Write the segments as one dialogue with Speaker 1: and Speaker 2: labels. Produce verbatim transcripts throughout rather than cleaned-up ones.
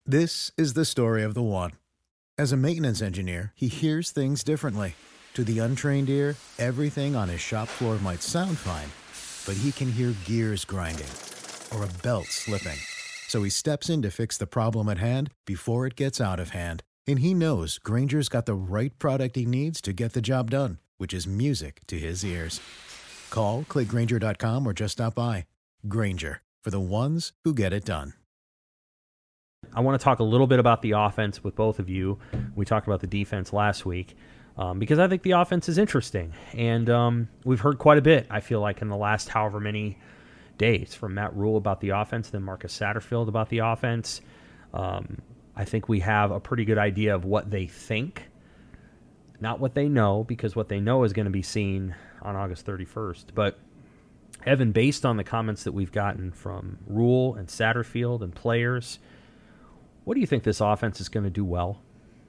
Speaker 1: This is the story of the one. As a maintenance engineer, he hears things differently. To the untrained ear, everything on his shop floor might sound fine, but he can hear gears grinding or a belt slipping. So he steps in to fix the problem at hand before it gets out of hand. And he knows Grainger's got the right product he needs to get the job done, which is music to his ears. Call, click Grainger dot com, or just stop by. Grainger, for the ones who get it done.
Speaker 2: I want to talk a little bit about the offense with both of you. We talked about the defense last week um, because I think the offense is interesting. And um, we've heard quite a bit, I feel like, in the last however many days from Matt Rule about the offense, then Marcus Satterfield about the offense. Um, I think we have a pretty good idea of what they think, not what they know, because what they know is going to be seen on August thirty-first. But Evan, based on the comments that we've gotten from Rule and Satterfield and players, what do you think this offense is going to do well?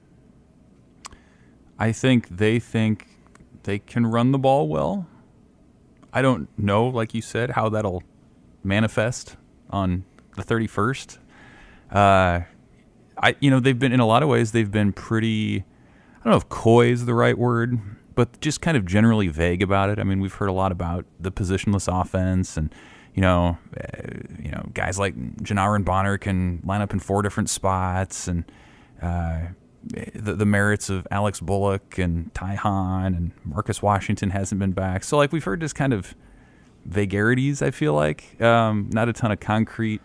Speaker 3: I think they think they can run the ball well. I don't know, like you said, how that'll manifest on the thirty-first. Uh, I, you know, they've been, in a lot of ways, they've been pretty, I don't know if coy is the right word, but just kind of generally vague about it. I mean, we've heard a lot about the positionless offense, and you know, uh, you know, guys like Janarin Bonner can line up in four different spots, and uh, the, the merits of Alex Bullock and Ty Hahn and Marcus Washington hasn't been back. So, like, we've heard just kind of vagarities, I feel like, um, not a ton of concrete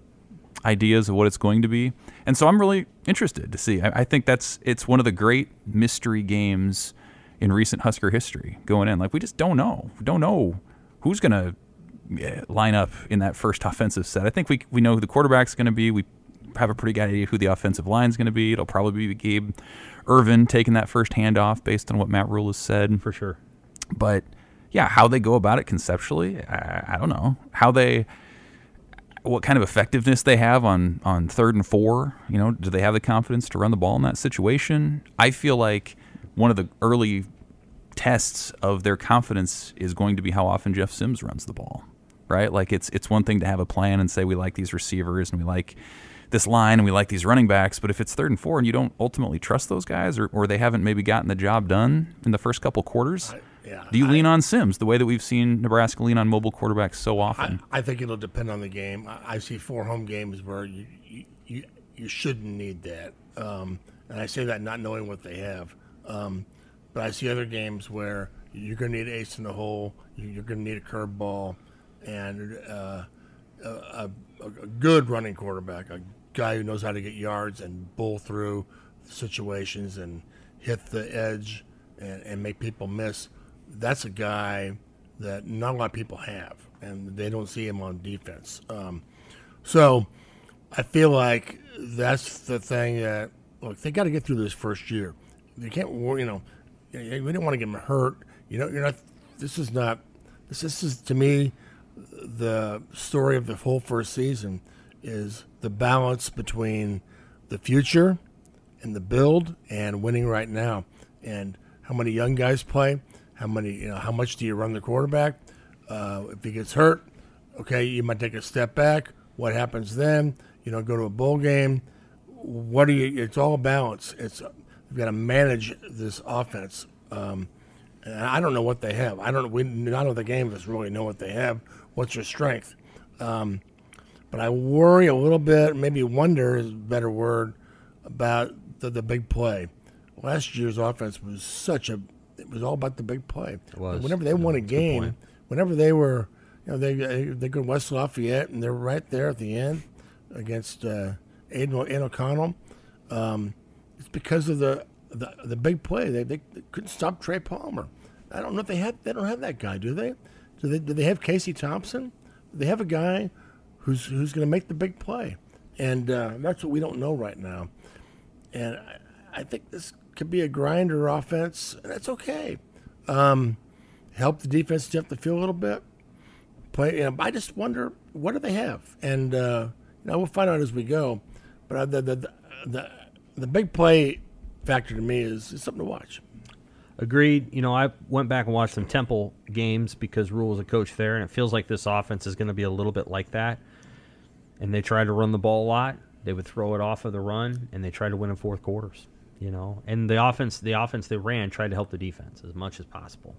Speaker 3: ideas of what it's going to be. And so I'm really interested to see. I, I think that's it's one of the great mystery games in recent Husker history going in. Like, we just don't know. We don't know who's going to line up in that first offensive set. I think we we know who the quarterback's going to be. We have a pretty good idea who the offensive line's going to be. It'll probably be Gabe Ervin taking that first handoff based on what Matt Rule has said.
Speaker 2: For sure.
Speaker 3: But, yeah, how they go about it conceptually, I, I don't know. How they... what kind of effectiveness they have on, on third and four. You know, do they have the confidence to run the ball in that situation? I feel like one of the early tests of their confidence is going to be how often Jeff Sims runs the ball, right? Like, it's it's one thing to have a plan and say we like these receivers and we like this line and we like these running backs, but if it's third and four and you don't ultimately trust those guys, or, or they haven't maybe gotten the job done in the first couple quarters, I, yeah, do you I, lean on Sims the way that we've seen Nebraska lean on mobile quarterbacks so often?
Speaker 4: I, I think it'll depend on the game. I, I see four home games where you you, you, you shouldn't need that, um, and I say that not knowing what they have. Um, but I see other games where you're going to need ace in the hole, you're going to need a curveball, and uh, a, a, a good running quarterback, a guy who knows how to get yards and bull through situations and hit the edge and, and make people miss. That's a guy that not a lot of people have, and they don't see him on defense. Um, so I feel like that's the thing that, look, they got to get through this first year. They can't, you know, we don't want to get them hurt. You know, you're not. This is not. This, this is to me the story of the whole first season is the balance between the future and the build and winning right now, and how many young guys play. How many, you know, how much do you run the quarterback? Uh, if he gets hurt, okay, you might take a step back. What happens then? You know, go to a bowl game. What do you? It's all a balance. It's you've got to manage this offense. Um, and I don't know what they have. I don't. We none of the game of us really know what they have. What's their strength? Um, but I worry a little bit. Maybe wonder is a better word about the, the big play. Last year's offense was such a. It was all about the big play.
Speaker 2: It was.
Speaker 4: Whenever they won a game, whenever they were, you know, they they go to West Lafayette and they're right there at the end against uh, Aiden, Aiden O'Connell. Um, it's because of the, the the big play. They, they they couldn't stop Trey Palmer. I don't know if they have. They don't have that guy, do they? Do they? Do they have Casey Thompson? Do they have a guy who's who's going to make the big play? And uh, that's what we don't know right now. And I, I think this could be a grinder offense, and that's okay. Um, help the defense depth the field a little bit. Play. You know, I just wonder, what do they have? And uh, you know, we'll find out as we go. But the the the, the big play factor to me is, is something to watch.
Speaker 2: Agreed. You know, I went back and watched some Temple games because Rule was a coach there, and it feels like this offense is going to be a little bit like that. And they try to run the ball a lot. They would throw it off of the run, and they tried to win in fourth quarters. You know, and the offense, the offense they ran tried to help the defense as much as possible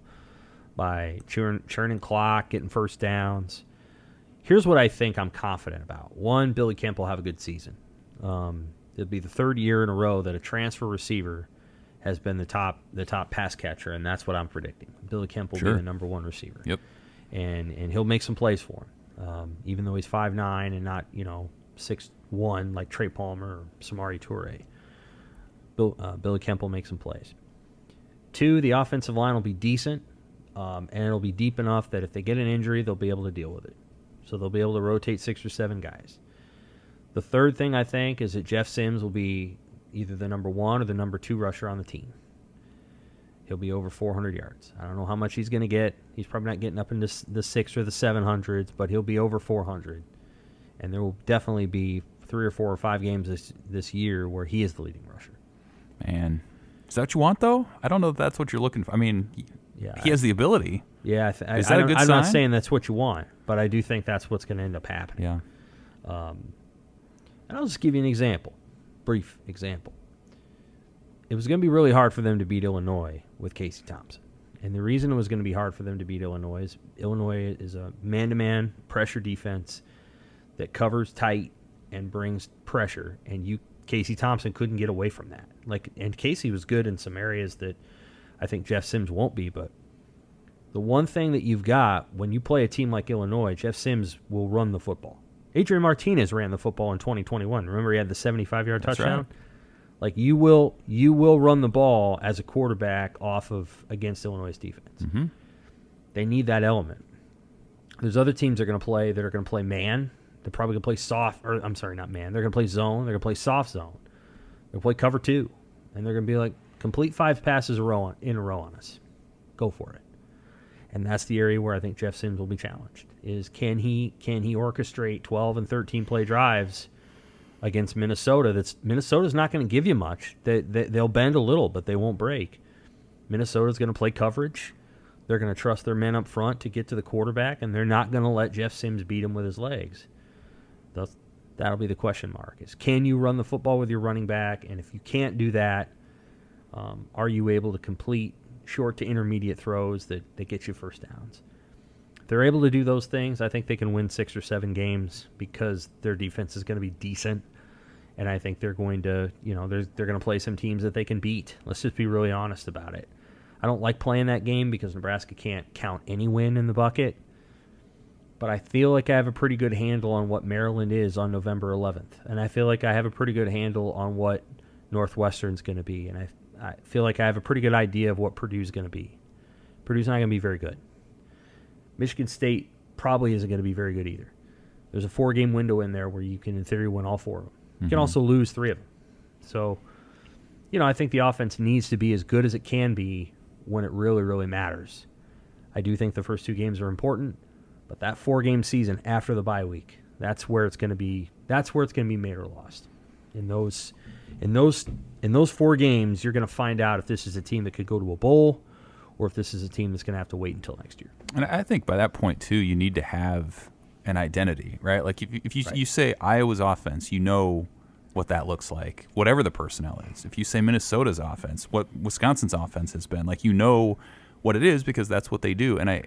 Speaker 2: by churn, churning clock, getting first downs. Here's what I think I'm confident about. One, Billy Kemp will have a good season. Um, it'll be the third year in a row that a transfer receiver has been the top the top pass catcher, and that's what I'm predicting. Billy Kemp will
Speaker 3: Sure.
Speaker 2: be the number one receiver.
Speaker 3: Yep.
Speaker 2: And and he'll make some plays for him, um, even though he's five nine and not, you know, six one like Trey Palmer or Samari Toure. Bill, uh, Billy Kemp will make some plays. Two, the offensive line will be decent, um, and it'll be deep enough that if they get an injury, they'll be able to deal with it. So they'll be able to rotate six or seven guys. The third thing I think is that Jeff Sims will be either the number one or the number two rusher on the team. He'll be over four hundred yards. I don't know how much he's going to get. He's probably not getting up into the six or the seven hundreds, but he'll be over four hundred. And there will definitely be three or four or five games this this year where he is the leading rusher.
Speaker 3: Man, is that what you want, though? I don't know if that's what you're looking for. I mean,
Speaker 2: Yeah,
Speaker 3: he has the ability.
Speaker 2: Yeah, I th-
Speaker 3: Is
Speaker 2: I,
Speaker 3: that
Speaker 2: I
Speaker 3: a
Speaker 2: don't-
Speaker 3: good
Speaker 2: I'm not
Speaker 3: sign?
Speaker 2: saying that's what you want, but I do think that's what's going to end up happening.
Speaker 3: Yeah.
Speaker 2: Um, and I'll just give you an example, brief example. It was going to be really hard for them to beat Illinois with Casey Thompson. And the reason it was going to be hard for them to beat Illinois is Illinois is a man-to-man pressure defense that covers tight and brings pressure, and you Casey Thompson couldn't get away from that. Like, and Casey was good in some areas that I think Jeff Sims won't be, but the one thing that you've got when you play a team like Illinois, Jeff Sims will run the football. Adrian Martinez ran the football in twenty twenty-one. Remember, he had the seventy-five-yard
Speaker 3: That's
Speaker 2: touchdown?
Speaker 3: right.
Speaker 2: Like, you will you will run the ball as a quarterback off of against Illinois' defense.
Speaker 3: Mm-hmm.
Speaker 2: They need that element. There's other teams that are going to play that are going to play man. They're probably going to play soft, or I'm sorry, not man. They're going to play zone. They're going to play soft zone. They're going to play cover two. And they're going to be like, complete five passes a row on, in a row on us. Go for it. And that's the area where I think Jeff Sims will be challenged, is can he can he orchestrate twelve and thirteen play drives against Minnesota? That's Minnesota's not going to give you much. They, they, they'll bend a little, but they won't break. Minnesota's going to play coverage. They're going to trust their men up front to get to the quarterback, and they're not going to let Jeff Sims beat him with his legs. That's, that'll be the question mark, is can you run the football with your running back? And if you can't do that, um, are you able to complete short to intermediate throws that, that get you first downs? If they're able to do those things, I think they can win six or seven games because their defense is going to be decent. And I think they're going to, you know, they're, they're going to play some teams that they can beat. Let's just be really honest about it. I don't like playing that game because Nebraska can't count any win in the bucket. But I feel like I have a pretty good handle on what Maryland is on November eleventh. And I feel like I have a pretty good handle on what Northwestern's going to be. And I, I feel like I have a pretty good idea of what Purdue's going to be. Purdue's not going to be very good. Michigan State probably isn't going to be very good either. There's a four-game window in there where you can, in theory, win all four of them. You
Speaker 3: Mm-hmm.
Speaker 2: can also lose three of them. So, you know, I think the offense needs to be as good as it can be when it really, really matters. I do think the first two games are important, but that four-game season after the bye week, that's where it's going to be. That's where it's going to be made or lost. In those, in those, in those four games, you're going to find out if this is a team that could go to a bowl, or if this is a team that's going to have to wait until next year.
Speaker 3: And I think by that point, too, you need to have an identity, right? Like if, if you,
Speaker 2: Right.
Speaker 3: you say Iowa's offense, you know what that looks like, whatever the personnel is. If you say Minnesota's offense, what Wisconsin's offense has been, like, you know what it is because that's what they do. And I,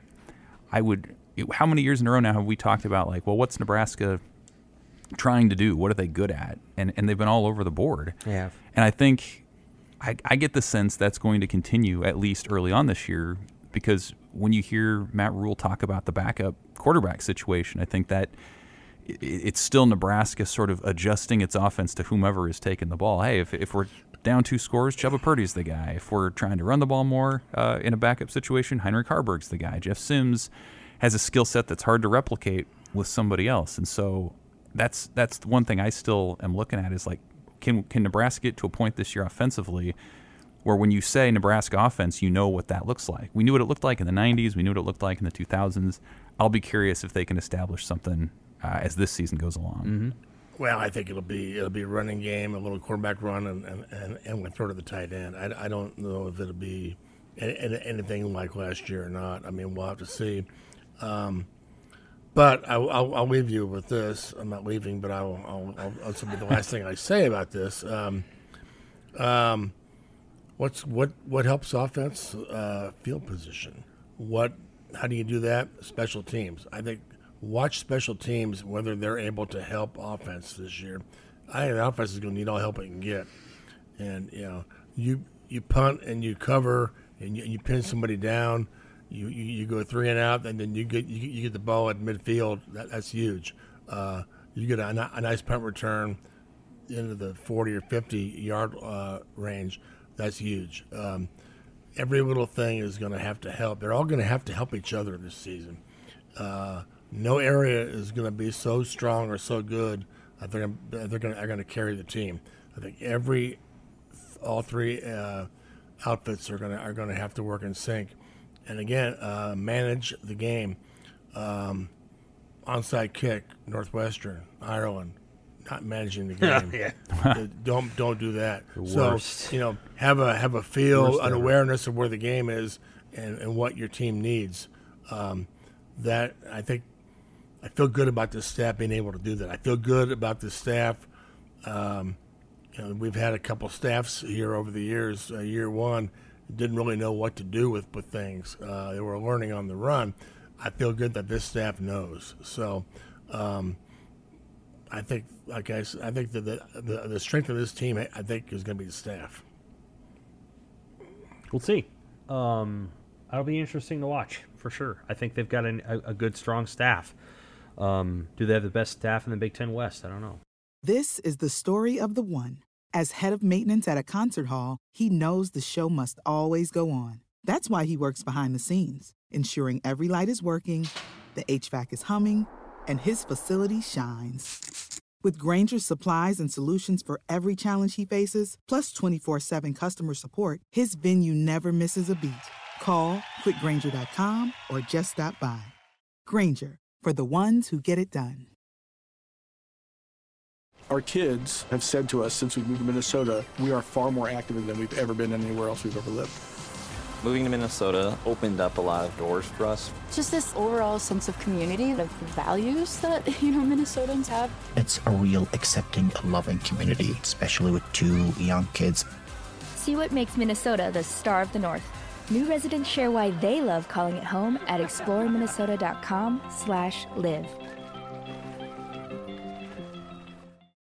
Speaker 3: I would, how many years in a row now have we talked about, like, well, what's Nebraska trying to do? What are they good at? And and they've been all over the board.
Speaker 2: Yeah.
Speaker 3: And I think I, I get the sense that's going to continue at least early on this year, because when you hear Matt Rule talk about the backup quarterback situation, I think that it, it's still Nebraska sort of adjusting its offense to whomever is taking the ball. Hey, if if we're down two scores, Chubba Purdy's the guy. If we're trying to run the ball more uh, in a backup situation, Heinrich Harburg's the guy. Jeff Sims has a skill set that's hard to replicate with somebody else. And so that's that's the one thing I still am looking at is, like, can can Nebraska get to a point this year offensively where when you say Nebraska offense, you know what that looks like. We knew what it looked like in the nineties. We knew what it looked like in the two thousands. I'll be curious if they can establish something uh, as this season goes along.
Speaker 2: Mm-hmm.
Speaker 4: Well, I think it'll be it'll be a running game, a little quarterback run, and and, and, and we'll throw to the tight end. I, I don't know if it'll be any, anything like last year or not. I mean, we'll have to see. Um, But I, I'll, I'll leave you with this. I'm not leaving, but I'll, I'll, I'll this will be the last thing I say about this. Um, um, what's what what helps offense? Uh, field position. What? How do you do that? Special teams. I think watch special teams whether they're able to help offense this year. I think the offense is going to need all help it can get. And you know, you you punt and you cover and you, you pin somebody down. You, you you go three and out, and then you get you, you get the ball at midfield. That, that's huge. Uh, you get a, a nice punt return into the forty or fifty yard uh, range. That's huge. Um, every little thing is going to have to help. They're all going to have to help each other this season. Uh, no area is going to be so strong or so good that they're gonna, they're going to are going to carry the team. I think every all three uh, outfits are going to are going to have to work in sync. And again, uh, manage the game. Um, onside kick, Northwestern, Ireland, not managing the game.
Speaker 2: Yeah.
Speaker 4: don't don't do that.
Speaker 2: The
Speaker 4: so
Speaker 2: worst.
Speaker 4: you know, have a have a feel,
Speaker 2: Worst
Speaker 4: an
Speaker 2: ever.
Speaker 4: awareness of where the game is and, and what your team needs. Um, that I think I feel good about this staff being able to do that. I feel good about the staff. Um, you know, we've had a couple staffs here over the years. Uh, year one didn't really know what to do with with things. Uh, they were learning on the run. I feel good that this staff knows. So. Um, I think, like I said, I think that the, the the strength of this team, I think, is going to be the staff.
Speaker 2: We'll see. Um, that'll be interesting to watch for sure. I think they've got an, a, a good, strong staff. Um, do they have the best staff in the Big Ten West? I don't know.
Speaker 5: This is the story of the one. As head of maintenance at a concert hall, he knows the show must always go on. That's why he works behind the scenes, ensuring every light is working, the H V A C is humming, and his facility shines. With Grainger's supplies and solutions for every challenge he faces, plus twenty-four seven customer support, his venue never misses a beat. Call quick grainger dot com or just stop by. Grainger, for the ones who get it done.
Speaker 6: Our kids have said to us since we moved to Minnesota, we are far more active than we've ever been anywhere else we've ever lived.
Speaker 7: Moving to Minnesota opened up a lot of doors for us.
Speaker 8: Just this overall sense of community, of values that, you know, Minnesotans have.
Speaker 9: It's a real accepting, loving community, especially with two young kids.
Speaker 10: See what makes Minnesota the star of the North. New residents share why they love calling it home at explore minnesota dot com slash live.